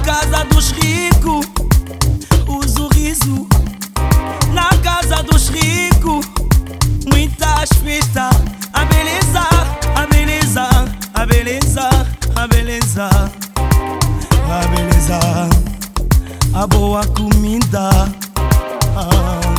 casa dos ricos, uso riso. Na casa dos ricos, muitas festas. A beleza, a beleza, a beleza, a beleza, a beleza, a boa comida.